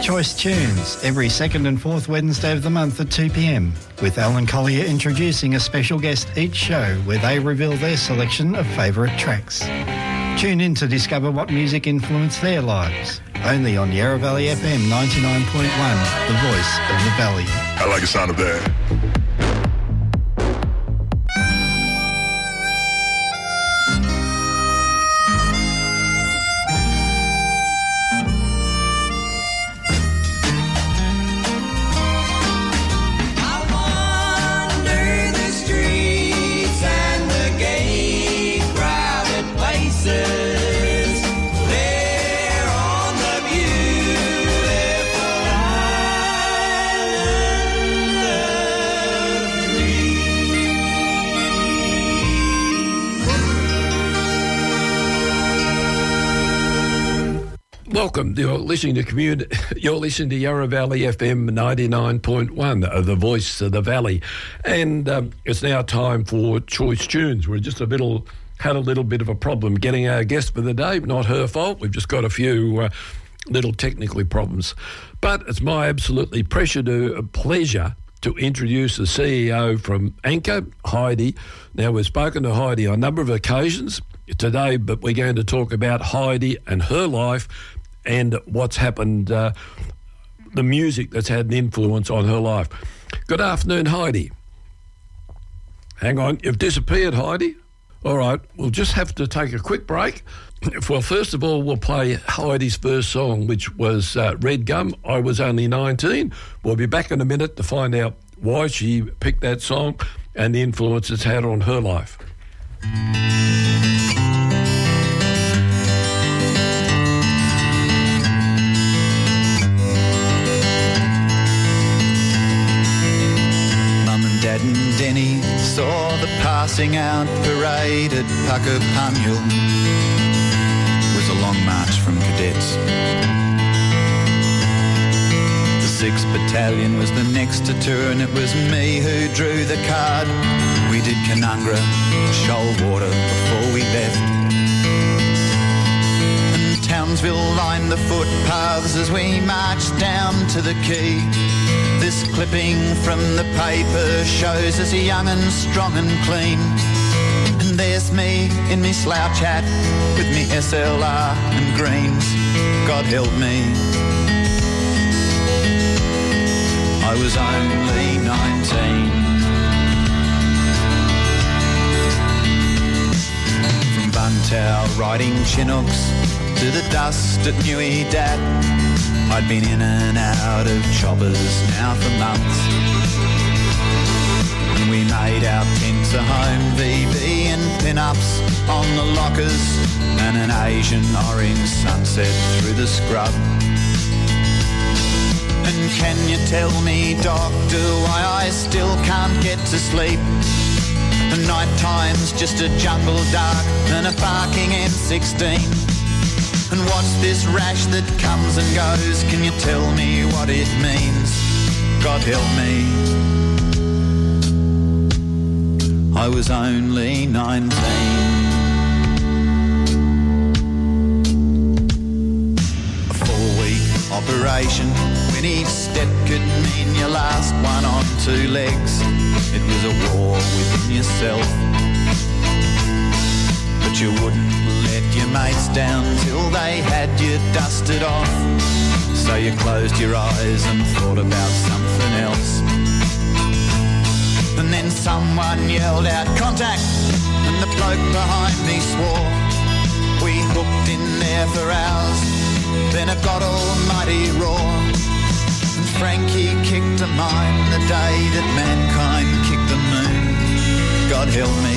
Choice Tunes, every second and fourth Wednesday of the month at 2 p.m, with Alan Collier introducing a special guest each show where they reveal their selection of favourite tracks. Tune in to discover what music influenced their lives. Only on Yarra Valley FM 99.1, the voice of the valley. I like the sound of that. Welcome. You're listening to Yarra Valley FM 99.1, the voice of the valley. And it's now time for Choice Tunes. We're just had a little bit of a problem getting our guest for the day. Not her fault. We've just got a few little technical problems. But it's my absolutely pleasure to introduce the CEO from Anchor, Heidi. Now, we've spoken to Heidi on a number of occasions today, but we're going to talk about Heidi and her life and what's happened, the music that's had an influence on her life. Good afternoon, Heidi. Hang on, you've disappeared, Heidi. All right, we'll just have to take a quick break. Well, first of all, we'll play Heidi's first song, which was Red Gum, I Was Only 19. We'll be back in a minute to find out why she picked that song and the influence it's had on her life. Dad and Denny saw the passing out parade at Puckapunyal. It was a long march from cadets. The 6th Battalion was the next to turn. It was me who drew the card. We did Canungra, Shoalwater before we left. And Townsville lined the footpaths as we marched down to the quay. This clipping from the paper shows us young and strong and clean. And there's me in me slouch hat with me SLR and greens. God help me, I was only 19. From Buntow riding Chinooks to the dust at Newey Dat, I'd been in and out of choppers now for months. And we made our tents a home, VB and pin-ups on the lockers, and an Asian orange sunset through the scrub. And can you tell me, doctor, why I still can't get to sleep? And night time's just a jungle dark and a barking M16. And what's this rash that comes and goes? Can you tell me what it means? God help me, I was only 19. A 4-week operation, when each step could mean your last one on 2 legs. It was a war within yourself, but you wouldn't let your mates down till they had you dusted off. So you closed your eyes and thought about something else. And then someone yelled out, "Contact!" and the bloke behind me swore. We hooked in there for hours, then it got almighty raw. And Frankie kicked a mine the day that mankind kicked the moon. God help me,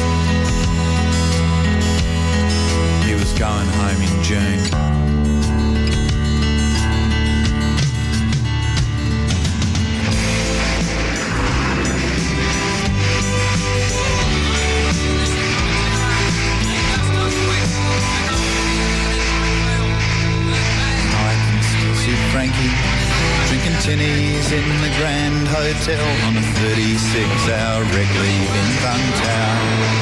he was going home in June. Frankie drinking tinnies in the Grand Hotel on a 36-hour rec leave in Buntow.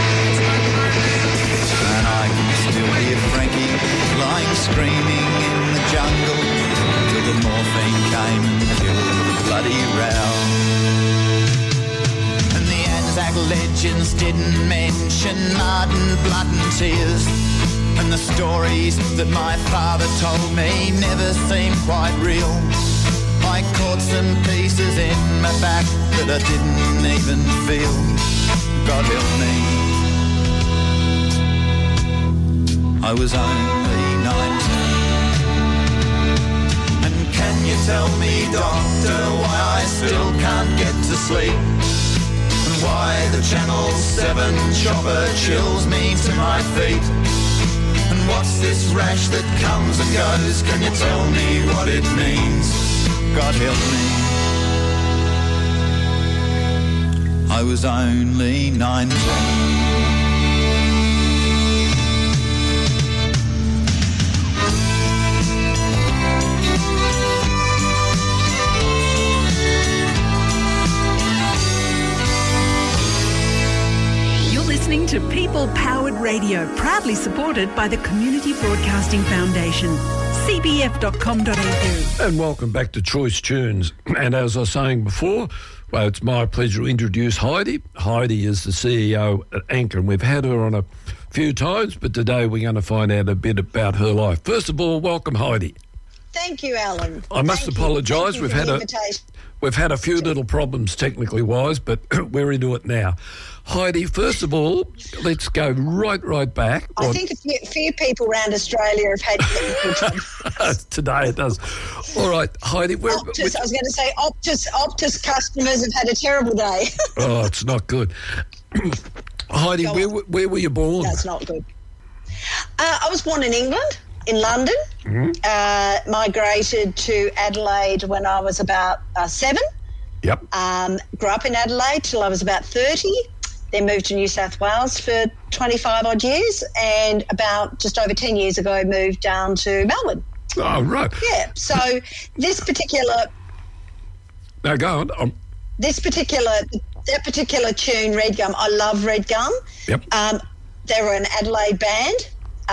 And I can still hear Frankie lying screaming in the jungle till the morphine didn't mention mud and blood and tears. And the stories that my father told me never seemed quite real. I caught some pieces in my back that I didn't even feel. God help me. I was only 19. And can you tell me, doctor, why I still can't get to sleep? And why the Channel 7 chopper chills me to my feet? And what's this rash that comes and goes? Can you tell me what it means? God help me. I was only 19. Listening to People Powered Radio, proudly supported by the Community Broadcasting Foundation. cbf.com.au. And welcome back to Choice Tunes. And as I was saying before, well, it's my pleasure to introduce Heidi. Heidi is the CEO at Anchor, and we've had her on a few times, but today we're going to find out a bit about her life. First of all, welcome, Heidi. Thank you, Alan. I must apologise. We've had a few little problems technically wise, but we're into it now. Heidi, first of all, let's go right back. I think a few people around Australia have had technical trouble. Today it does. All right, Heidi. I was going to say Optus customers have had a terrible day. Oh, it's not good. Heidi, where were you born? That's not good. I was born in England, in London. Mm-hmm. Migrated to Adelaide when I was about 7. Yep. Grew up in Adelaide till I was about 30. Then moved to New South Wales for 25 odd years, and about just over 10 years ago moved down to Melbourne. Oh, right. Yeah. So this particular... Now go on. That particular tune, Red Gum, I love Red Gum. Yep. They were an Adelaide band.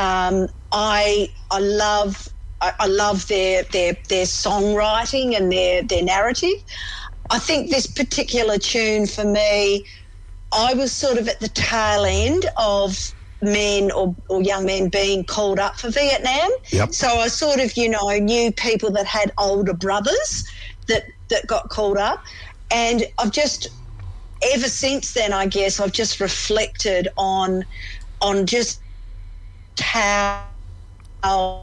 I love their songwriting and their narrative. I think this particular tune for me, I was sort of at the tail end of men or young men being called up for Vietnam. Yep. So I sort of, knew people that had older brothers that got called up. And I've just, ever since then, I guess, I've just reflected on just how, I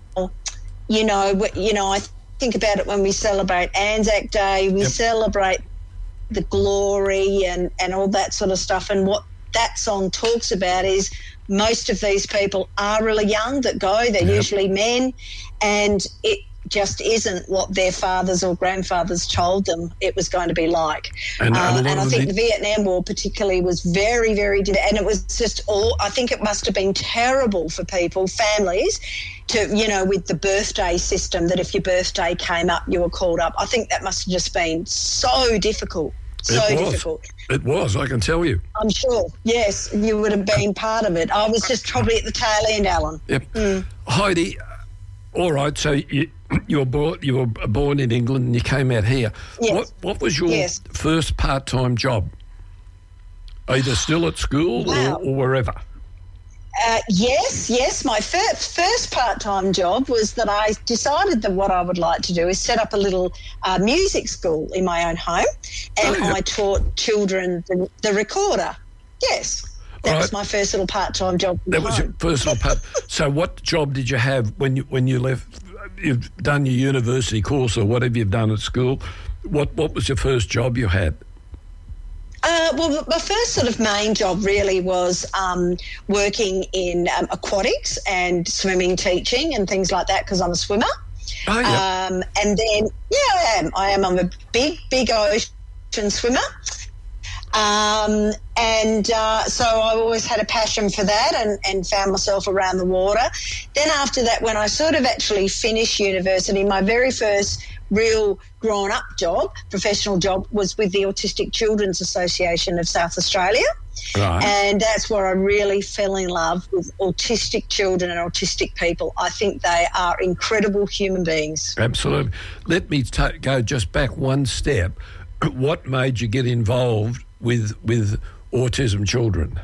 think about it when we celebrate Anzac Day, we celebrate the glory and all that sort of stuff. And what that song talks about is most of these people are really young that go. They're usually men, and it just isn't what their fathers or grandfathers told them it was going to be like. And I think the Vietnam War particularly was very, very, and it was just I think it must have been terrible for people, families, to, with the birthday system, that if your birthday came up, you were called up. I think that must have just been so difficult. Difficult. It was, I can tell you. I'm sure. Yes, you would have been part of it. I was just probably at the tail end, Alan. Yep. Heidi, all right, so you were born in England and you came out here. Yes. What was your first part-time job? Either still at school or wherever? Yes. My first part-time job was that I decided that what I would like to do is set up a little music school in my own home, and I taught children the recorder. Yes. That was my first little part-time job. That was your first little part. So what job did you have when you left? You've done your university course or whatever you've done at school. What was your first job you had? Well, my first sort of main job really was working in aquatics and swimming teaching and things like that, because I'm a swimmer. Oh, yeah. And then, I am. I'm a big ocean swimmer. So I always had a passion for that and found myself around the water. Then after that, when I sort of actually finished university, my very first real grown-up job, professional job, was with the Autistic Children's Association of South Australia. Right. And that's where I really fell in love with autistic children and autistic people. I think they are incredible human beings. Absolutely. Let me go just back one step. What made you get involved with autism children?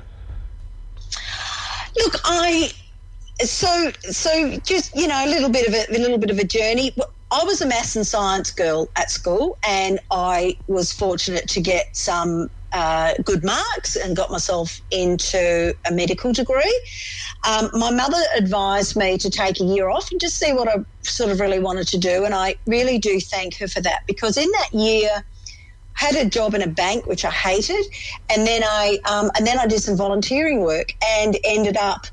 Look, so just, you know, a little bit of a journey. I was a maths and science girl at school, and I was fortunate to get some good marks and got myself into a medical degree. My mother advised me to take a year off and just see what I sort of really wanted to do, and I really do thank her for that, because in that year I had a job in a bank, which I hated, and then I did some volunteering work and ended up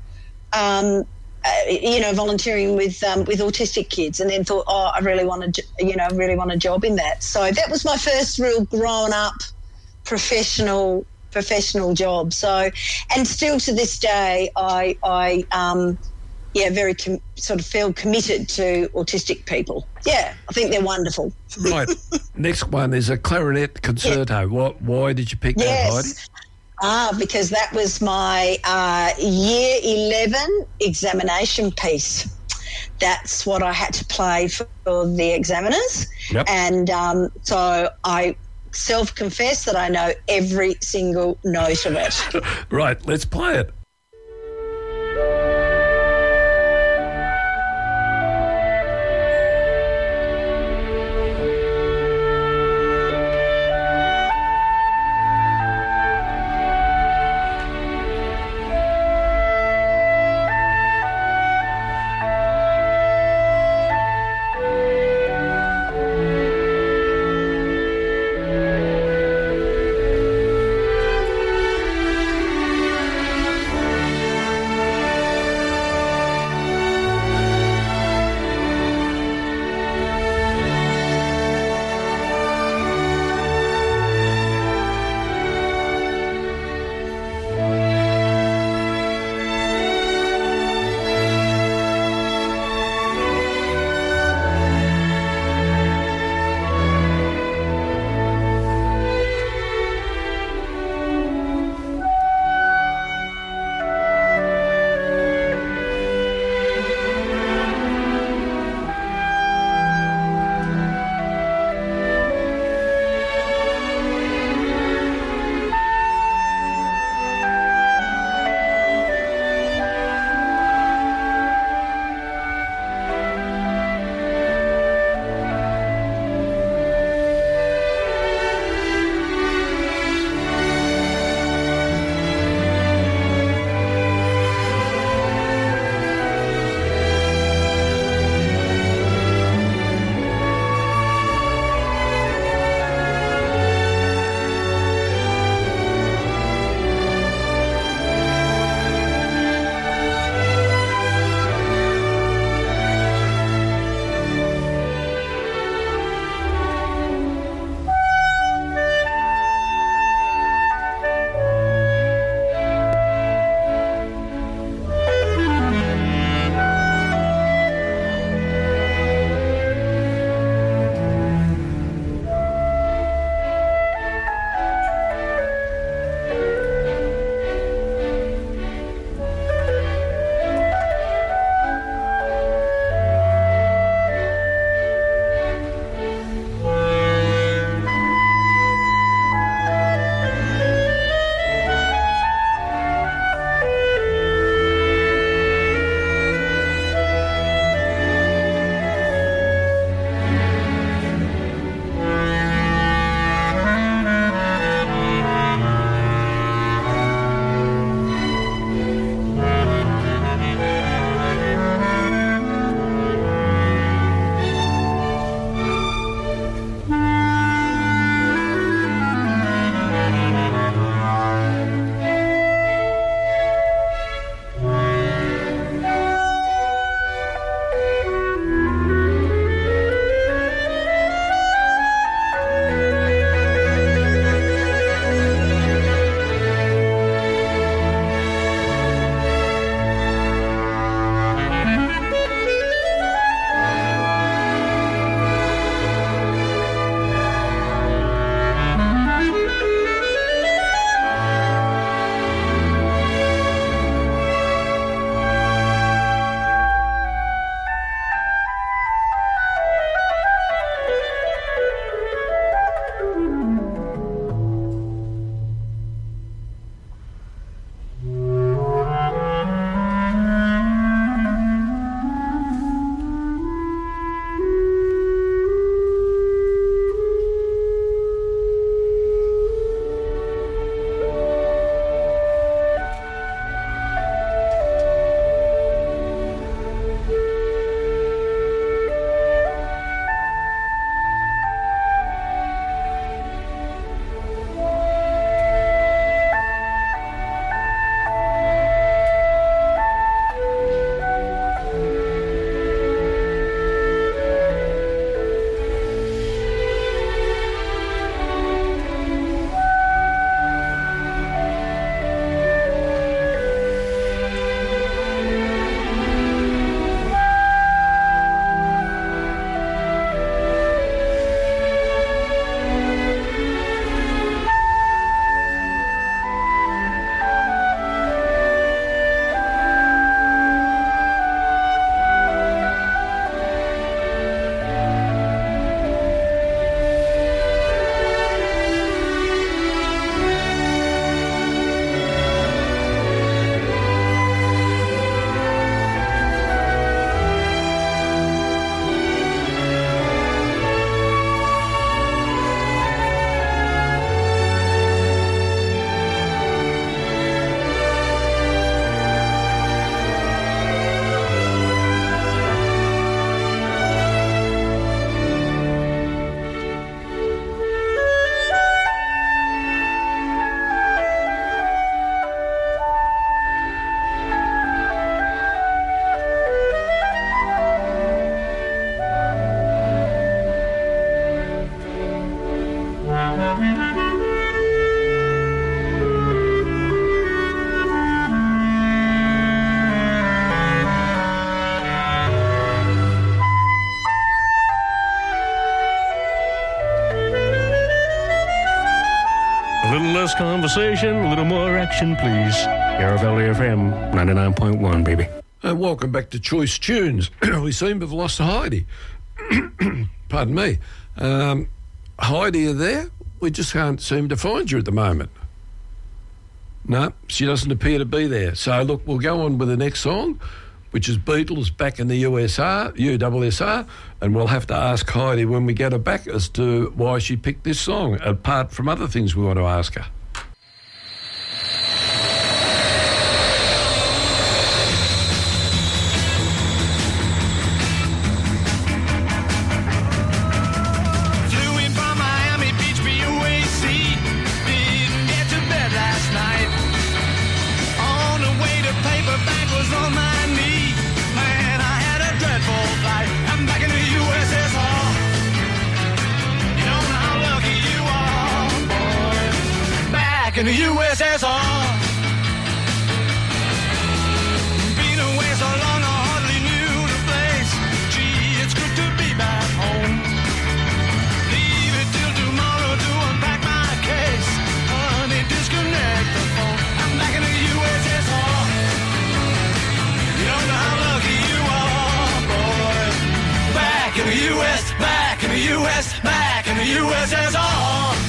volunteering with autistic kids, and then thought, I really want a job in that. So that was my first real grown up professional job. So, and still to this day, I sort of feel committed to autistic people. Yeah, I think they're wonderful. Right. Next one is a clarinet concerto. Yeah. Why did you pick that, Heidi? Because that was my year 11 examination piece. That's what I had to play for the examiners. Yep. And so I self-confess that I know every single note of it. Right, let's play it. less conversation, a little more action, please. Yarra Valley FM 99.1, baby. And welcome back to Choice Tunes. We seem to have lost Heidi. Pardon me. Heidi, are you there? We just can't seem to find you at the moment. No, she doesn't appear to be there. So, look, we'll go on with the next song, which is Beatles Back in the USSR, and we'll have to ask Heidi when we get her back as to why she picked this song, apart from other things we want to ask her. In the USSR, been away so long I hardly knew the place. Gee, it's good to be back home. Leave it till tomorrow to unpack my case. Honey, disconnect the phone. I'm back in the USSR. You don't know how lucky you are, boy. Back in the US, back in the US, back in the USSR.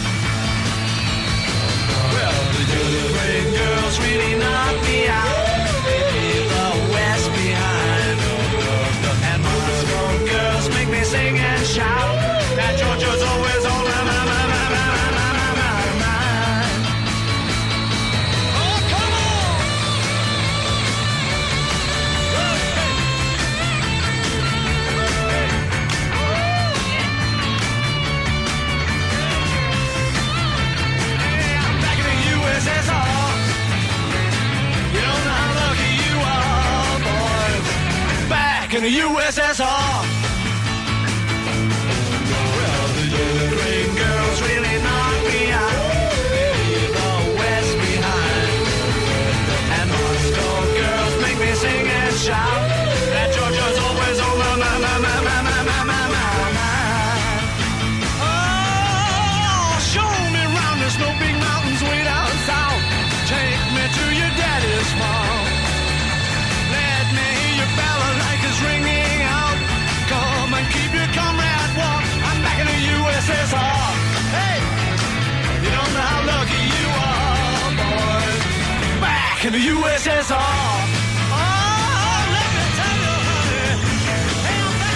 The girls really knock me out. They leave the West behind. And Moscow girls make me sing and shout. That Georgia's always on my mind. Oh, come on! Hey, I'm back in the USSR. In the USSR. Well, the Ukraine girls really knock me out. They leave the West behind. And Moscow girls make me sing and shout. That Georgia's always on my mind. Oh, show me round the snow big mountains way down south. Take me to your daddy's farm. Let me hear your balalaikas ringing out. Come and keep your comrade warm. I'm back in the USSR. Hey, you don't know how lucky you are, boys. Back in the USSR. Oh, let me tell you, honey. Hey, I'm back.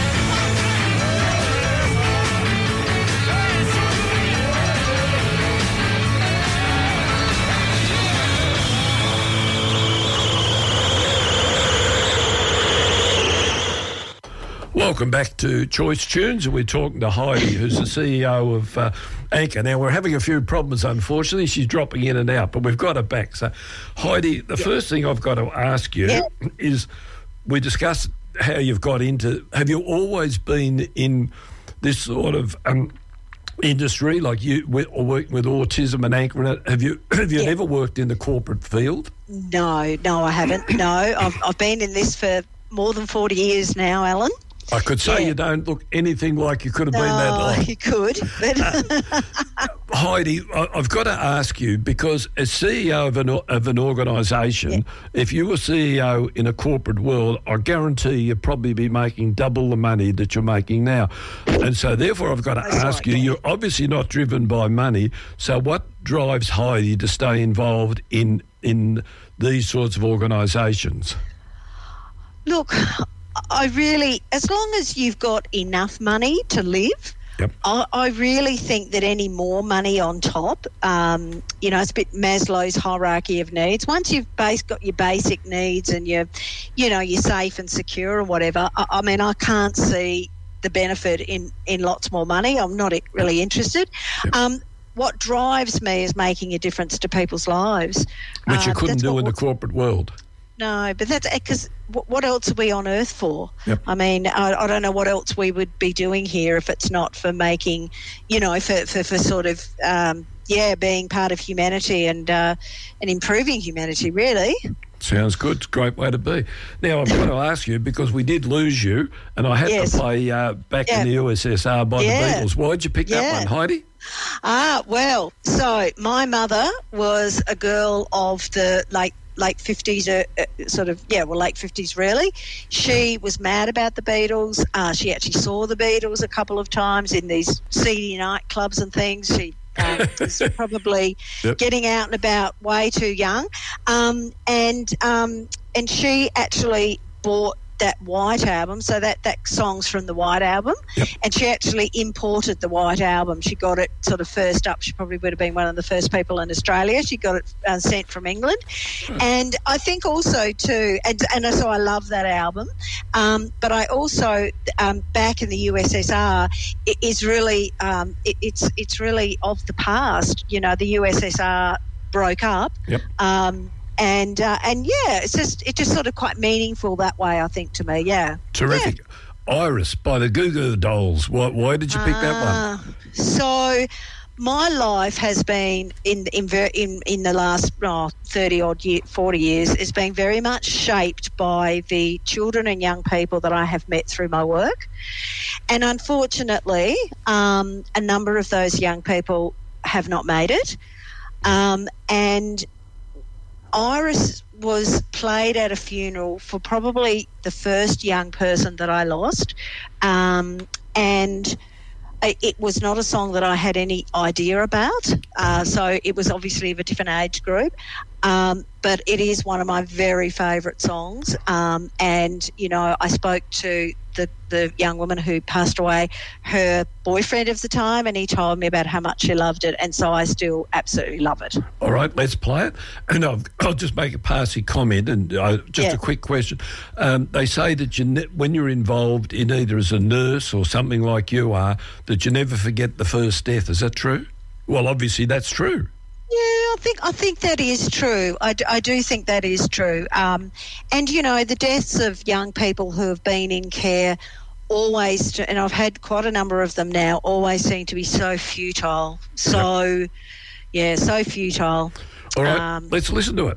Welcome back to Choice Tunes, and we're talking to Heidi, who's the CEO of Anchor. Now, we're having a few problems, unfortunately. She's dropping in and out, but we've got her back. So, Heidi, the first thing I've got to ask you is, we discussed how you've got into... Have you always been in this sort of industry, like you or working with autism and Anchor? Have you ever worked in the corporate field? No, I haven't. No, I've been in this for more than 40 years now, Alan. I could say you don't look anything like you could have been that long. You could. But Heidi, I've got to ask you, because as CEO of an organisation, if you were CEO in a corporate world, I guarantee you'd probably be making double the money that you're making now. And so therefore I've got to ask you, you're obviously not driven by money, so what drives Heidi to stay involved in these sorts of organisations? Look, I really, as long as you've got enough money to live, I really think that any more money on top, it's a bit Maslow's hierarchy of needs. Once you've got your basic needs and you're safe and secure or whatever, I can't see the benefit in lots more money. I'm not really interested. What drives me is making a difference to people's lives. Which you couldn't do in the corporate world. No, but that's because what else are we on earth for? Yep. I mean, I don't know what else we would be doing here if it's not for making, for sort of, being part of humanity and improving humanity, really. Sounds good. It's a great way to be. Now, I'm going to ask you, because we did lose you, and I had to play Back in the USSR by the Beatles. Why'd you pick that one, Heidi? Well, so my mother was a girl of the late 50s, late 50s really. She was mad about the Beatles. She actually saw the Beatles a couple of times in these seedy nightclubs and things. She was probably getting out and about way too young. And she actually bought that White Album, so that song's from the White Album, and she actually imported the White Album. She got it sort of first up. She probably would have been one of the first people in Australia. She got it sent from England, and I think also too, and so I love that album. But I also back in the USSR, it is really it's really of the past. You know, the USSR broke up. And it's just sort of quite meaningful that way, I think, to me. Yeah, terrific. Yeah. Iris by the Goo Goo Dolls. Why did you pick that one? So, my life has been in the last 40 years has been very much shaped by the children and young people that I have met through my work, and unfortunately, a number of those young people have not made it, and Iris was played at a funeral for probably the first young person that I lost, and it was not a song that I had any idea about, so it was obviously of a different age group, but it is one of my very favourite songs, and, you know, I spoke to the young woman who passed away, her boyfriend of the time, and he told me about how much she loved it, and so I still absolutely love it. All right, let's play it. And I'll just make a passing comment, and a quick question. They say that when you're involved in either as a nurse or something like you are, that you never forget the first death. Is that true? Well, obviously that's true. Yeah, I think that is true. I do think that is true. And, you know, the deaths of young people who have been in care always, and I've had quite a number of them now, always seem to be so futile. So futile. All right, let's listen to it.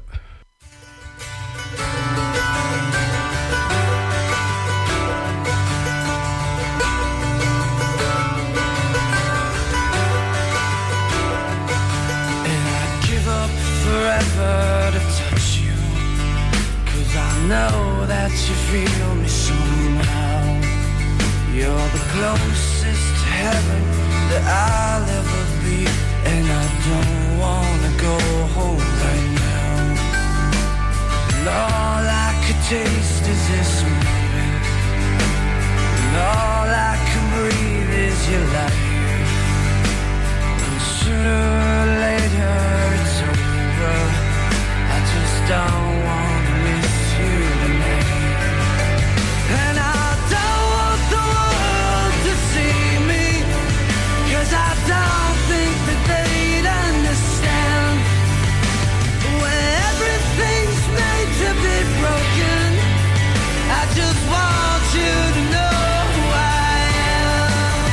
Forever to touch you, 'cause I know that you feel me somehow. You're the closest to heaven that I'll ever be, and I don't wanna go home right now. And all I could taste is this moment, and all I can breathe is your life. And sooner or later it's over. I just don't want to miss you tonight. And I don't want the world to see me, 'cause I don't think that they'd understand. When everything's made to be broken, I just want you to know who I am.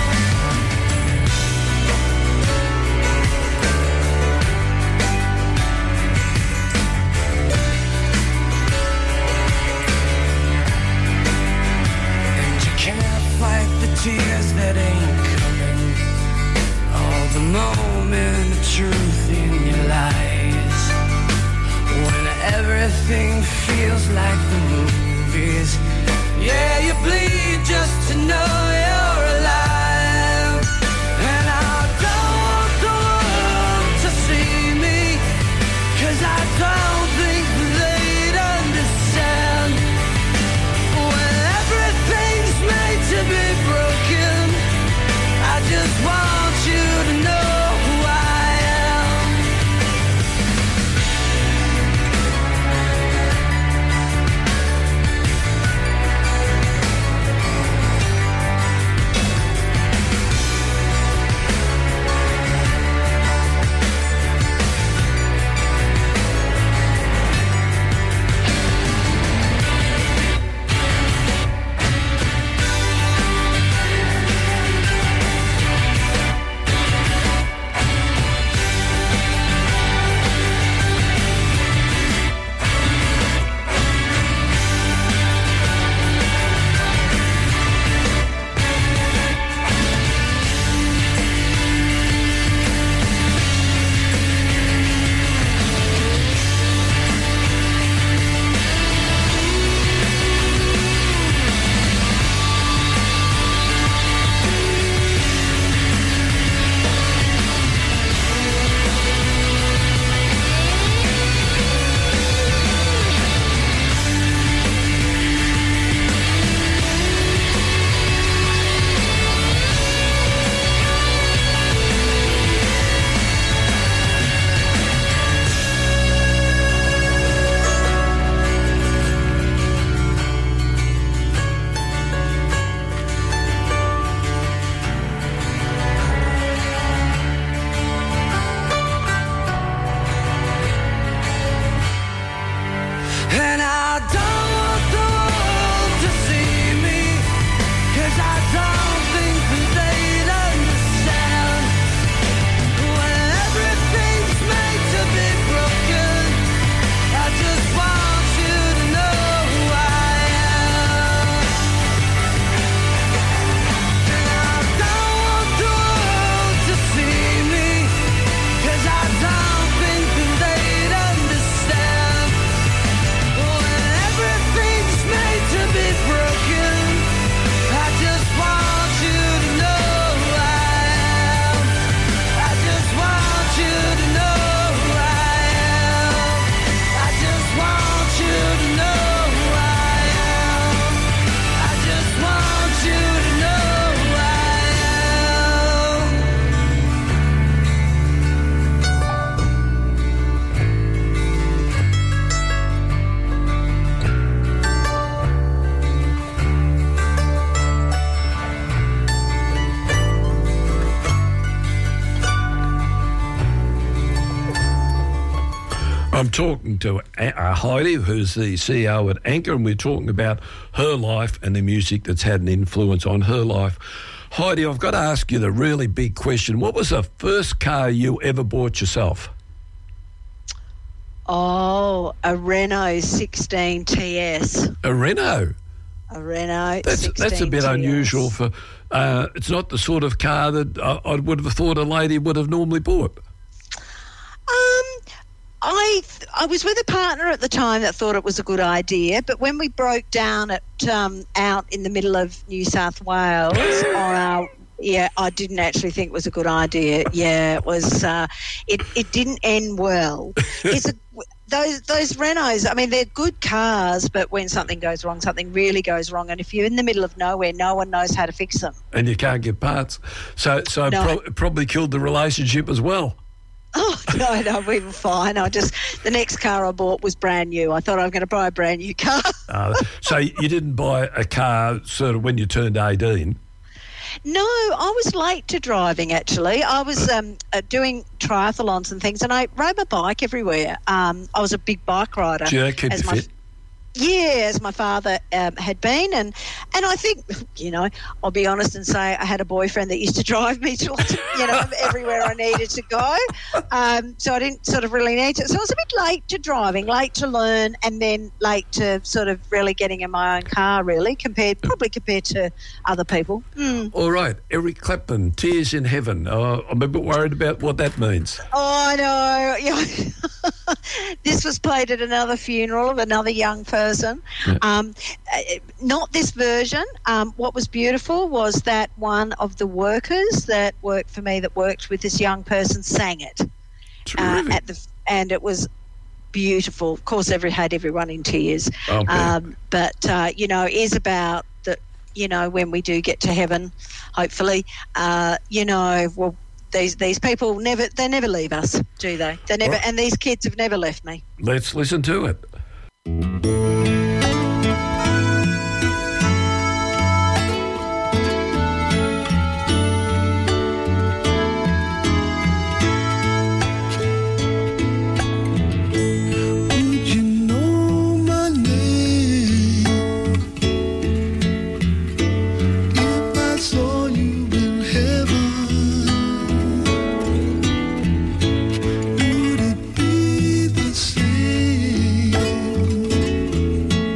Tears that ain't coming, all the moment of truth in your eyes, when everything feels like the movies, yeah, you bleed just to know you're alive. And I don't want the world to see me, 'cause I don't think they'd understand. When everything's made to be broken, I just want you to know who I am. I'm talking to Heidi, who's the CEO at Anchor, and we're talking about her life and the music that's had an influence on her life. Heidi, I've got to ask you the really big question. What was the first car you ever bought yourself? Oh, a Renault 16 TS. A Renault? A Renault 16 That's a bit TS. unusual for... it's not the sort of car that I would have thought a lady would have normally bought. I was with a partner at the time that thought it was a good idea, but when we broke down at out in the middle of New South Wales on our... Yeah, I didn't actually think it was a good idea. Yeah, it was. It didn't end well. Those Renaults, I mean, they're good cars, but when something goes wrong, something really goes wrong. And if you're in the middle of nowhere, no one knows how to fix them. And you can't get parts. So No. probably killed the relationship as well. Oh, no, we were fine. The next car I bought was brand new. I thought I was going to buy a brand new car. So you didn't buy a car sort of when you turned 18? No, I was late to driving, actually. I was doing triathlons and things, and I rode my bike everywhere. I was a big bike rider. Gee, that kept you fit. Yeah, as my father had been. And I think, I'll be honest and say I had a boyfriend that used to drive me to, everywhere I needed to go. So I didn't sort of really need to. So I was a bit late to driving, late to learn, and then late to sort of really getting in my own car, really, compared to other people. All right, Eric Clapton, Tears in Heaven. I'm a bit worried about what that means. Oh, I know. Yeah. This was played at another funeral of another young person. Yeah. Not this version. What was beautiful was that one of the workers that worked for me, that worked with this young person, sang it. And it was beautiful. Of course, had everyone in tears. Okay. But is about that. When we do get to heaven, hopefully, these people they never leave us, do they? They never, and these kids have never left me. Let's listen to it. Would it be the same?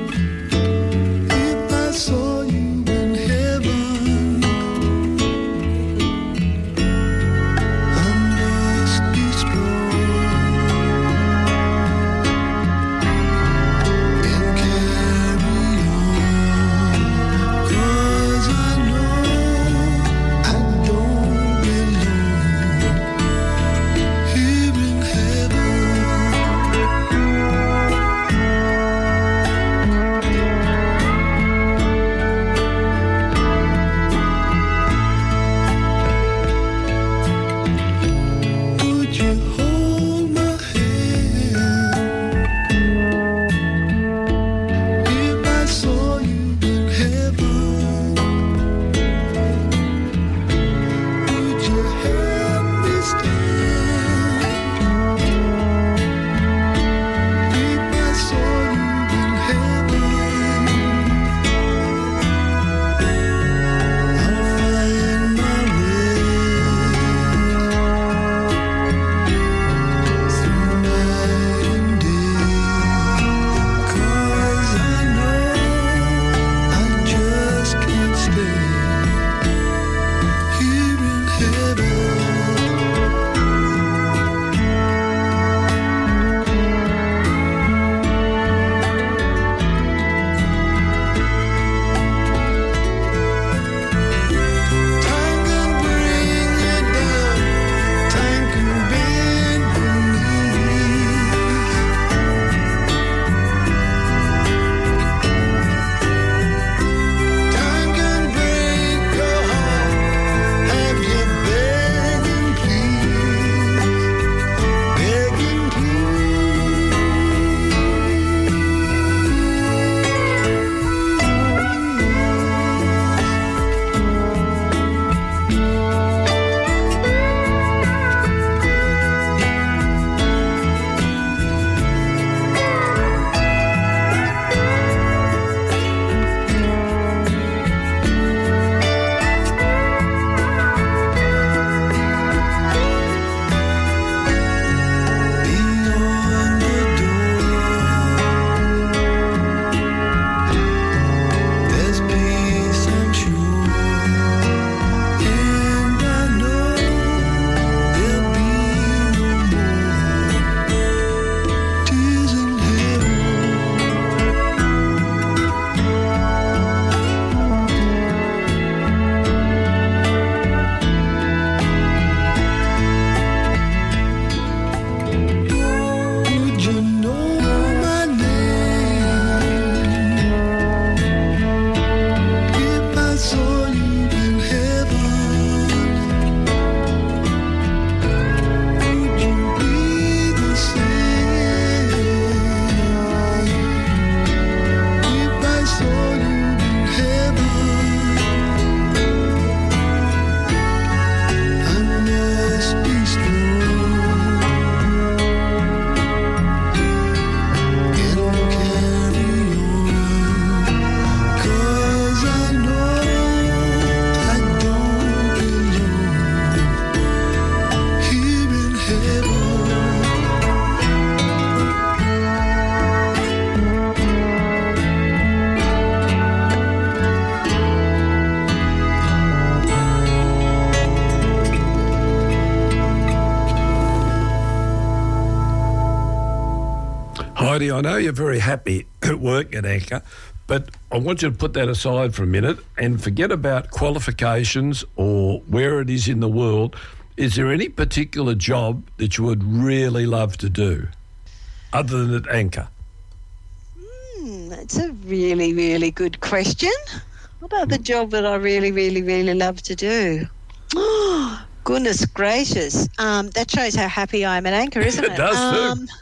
Heidi, I know you're very happy at work at Anchor, but I want you to put that aside for a minute and forget about qualifications or where it is in the world. Is there any particular job that you would really love to do other than at Anchor? That's a really, really good question. What about the job that I really, really, really love to do? Oh, goodness gracious. That shows how happy I am at Anchor, isn't it? It does too.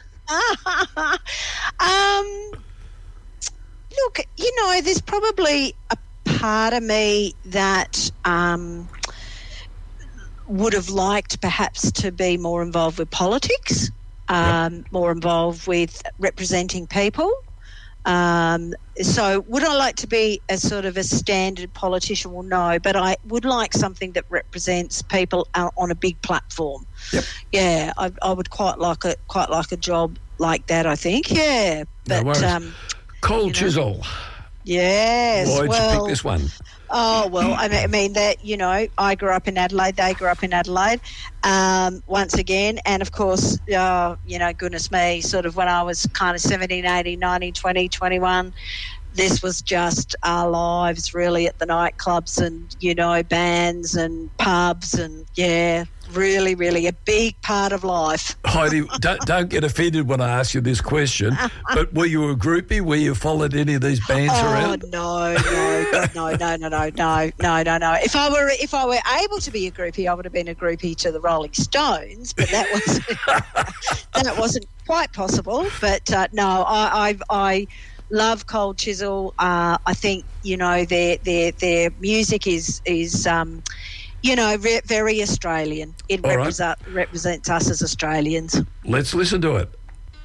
Look, there's probably a part of me that would have liked perhaps to be more involved with politics, more involved with representing people. So would I like to be a sort of a standard politician? Well, no, but I would like something that represents people on a big platform. Yep. Yeah, I would quite like a job like that, I think. Yeah. But, no worries. Cold Chisel. Yes. Why'd you pick this one? Oh, well, I mean that, I grew up in Adelaide, they grew up in Adelaide, once again. And, of course, goodness me, sort of when I was kind of 17, 18, 19, 20, 21, this was just our lives really at the nightclubs and, bands and pubs and, yeah, really, really a big part of life. Heidi, don't get offended when I ask you this question, but were you a groupie? Were you followed any of these bands around? No. If I were able to be a groupie, I would have been a groupie to the Rolling Stones, but that wasn't quite possible. But no, I love Cold Chisel. I think their music is very Australian. It represents us as Australians. Let's listen to it.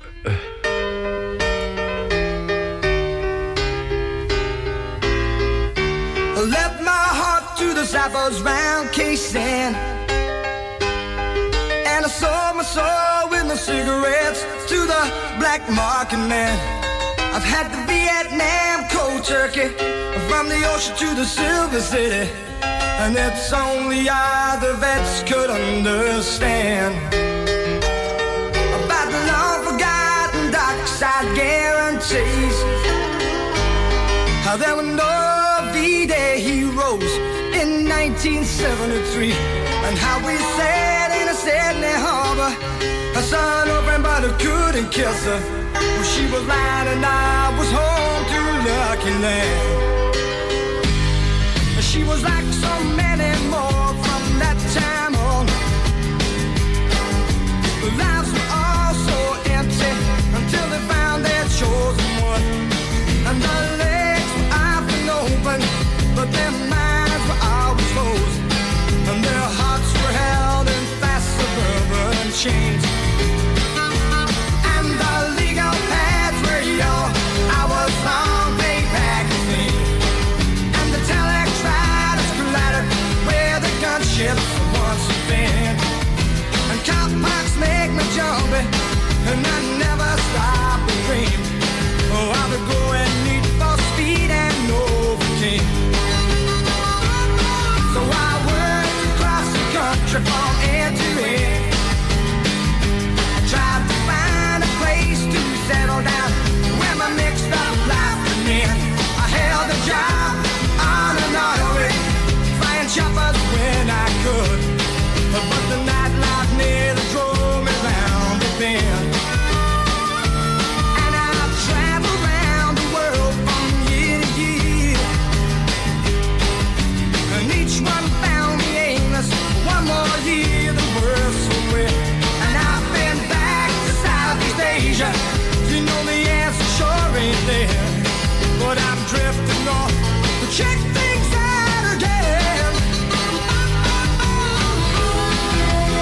I left my heart to the sappers round K-Sand, and I sold my soul with my cigarettes to the black market man. I've had the Vietnam cold turkey, from the ocean to the Silver City, and it's only other vets could understand about the long-forgotten dark side guarantees. How there were no V-Day heroes in 1973, and how we sat in a Sydney harbor, her son open but who couldn't kiss her. Well, she was lying and I was home to Lucky Land. She was like so many more from that time on. The lives were all so empty until they found their chosen one. And their legs were often open, but their minds were always closed, and their hearts were held in fast suburban chains. And the legal pads were your hours long pay magazine, and the telex riders collided where the gunships once had been. And cop pox make me jumpy, and I never stop to dream. Oh, I would go and need for speed and Novocaine. So I worked across the country from end to end. I tried to find a place to settle down where my mixed up life could end. I held a job on an highway, flying choppers when I could, but the nightlife nearly drove me round the bend. And I've traveled around the world from year to year, and each one found me aimless. One more year, the world's so wet. And I've been back to Southeast Asia. You know the answer sure ain't there, but I'm drifting off to check things out again.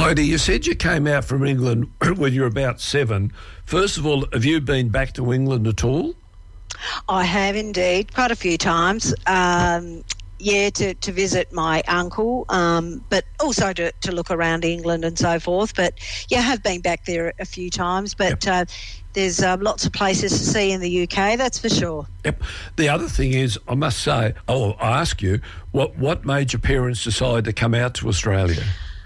Heidi, you said you came out from England when you were about 7. First of all, have you been back to England at all? I have indeed, quite a few times. To visit my uncle, but also to look around England and so forth. But I have been back there a few times. But there's lots of places to see in the UK, that's for sure. Yep. The other thing is, I must say, I ask you, what made your parents decide to come out to Australia?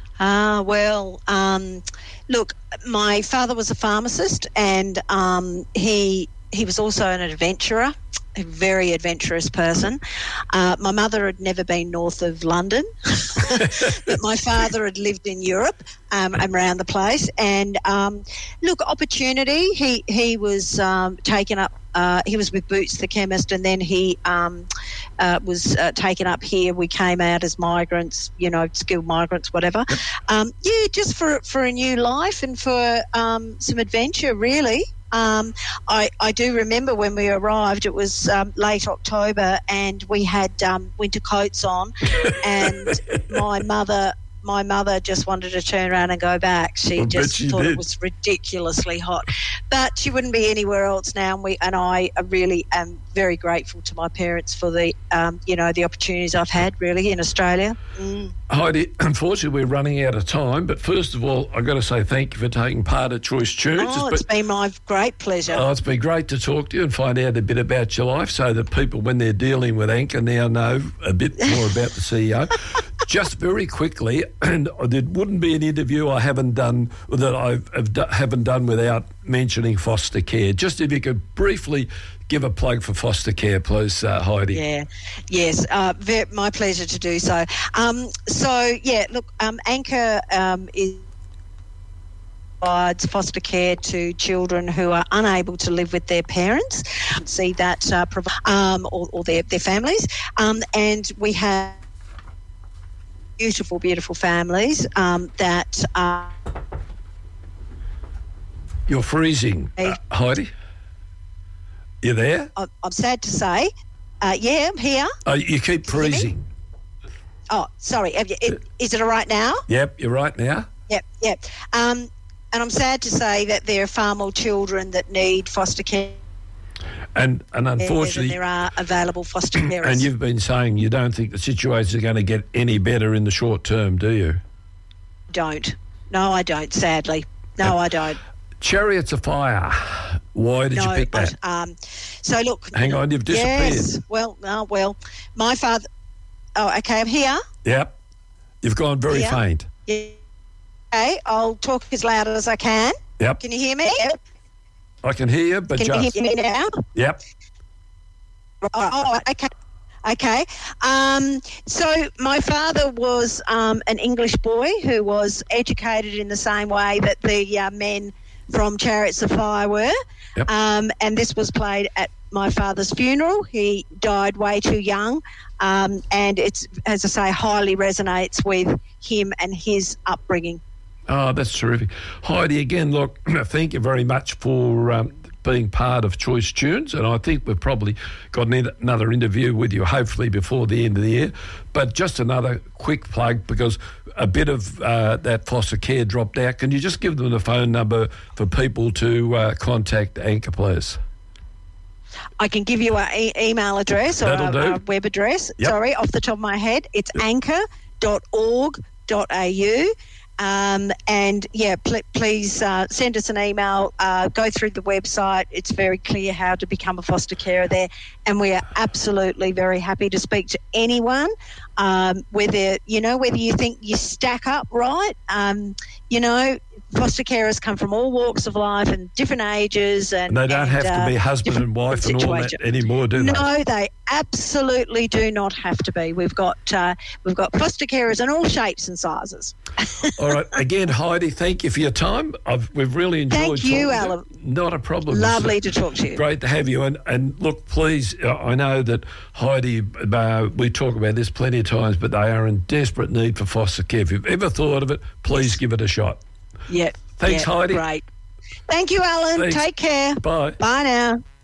Look, my father was a pharmacist, and he was also an adventurer, a very adventurous person. My mother had never been north of London, but my father had lived in Europe around the place. And opportunity. He was taken up. He was with Boots the chemist, and then he was taken up here. We came out as migrants, skilled migrants, whatever. Just for a new life and for some adventure, really. I do remember when we arrived, it was late October, and we had winter coats on, and my mother just wanted to turn around and go back. She thought it was ridiculously hot, but she wouldn't be anywhere else now. And I really am very grateful to my parents for the the opportunities I've had really in Australia. Heidi, unfortunately we're running out of time, but first of all I've got to say thank you for taking part at Choice Tunes. It's been my great pleasure. It's been great to talk to you and find out a bit about your life, so that people, when they're dealing with Anchor, now know a bit more about the CEO. Just very quickly, and there wouldn't be an interview I haven't done without mentioning foster care. Just if you could briefly give a plug for foster care, please, Heidi. Yes, my pleasure to do so. Anchor provides foster care to children who are unable to live with their parents. See that or their families, and we have beautiful, beautiful families that are... You're freezing, Heidi. You there? I'm sad to say. I'm here. You keep freezing. Oh, sorry. Is it all right now? Yep, you're right now. Yep. And I'm sad to say that there are far more children that need foster care. And unfortunately, there are available foster carers. And you've been saying you don't think the situation is going to get any better in the short term, do you? Don't. No, I don't, sadly. No, I don't. Chariots of Fire. Why did you pick that? So, look. Hang on, you've disappeared. Yes. Well, my father... Oh, okay, I'm here. Yep. You've gone very faint. Yeah. Okay, I'll talk as loud as I can. Yep. Can you hear me? I can hear you, but Can you hear me now? Yep. Oh, okay. Okay. So my father was an English boy who was educated in the same way that the men from Chariots of Fire were. Yep. And this was played at my father's funeral. He died way too young. And it's, as I say, highly resonates with him and his upbringing. Oh, that's terrific. Heidi, again, look, thank you very much for being part of Choice Tunes, and I think we've probably got another interview with you, hopefully before the end of the year. But just another quick plug, because a bit of that foster care dropped out. Can you just give them the phone number for people to contact Anchor, please? I can give you our email address or our web address. Yep. Sorry, off the top of my head. It's anchor.org.au. Please send us an email, go through the website. It's very clear how to become a foster carer there, and we are absolutely very happy to speak to anyone, whether you think you stack up right. Foster carers come from all walks of life and different ages, and they don't have to be husband and wife and all that anymore, do they? No, they absolutely do not have to be. We've got foster carers in all shapes and sizes. All right, again, Heidi, thank you for your time. We've really enjoyed. Thank you, Alan. Not a problem. Lovely to talk to you. Great to have you. And look, please, I know that Heidi, we talk about this plenty of times, but they are in desperate need for foster care. If you've ever thought of it, please give it a shot. Yeah. Thanks, Heidi. Great. Thank you, Alan. Thanks. Take care. Bye. Bye now.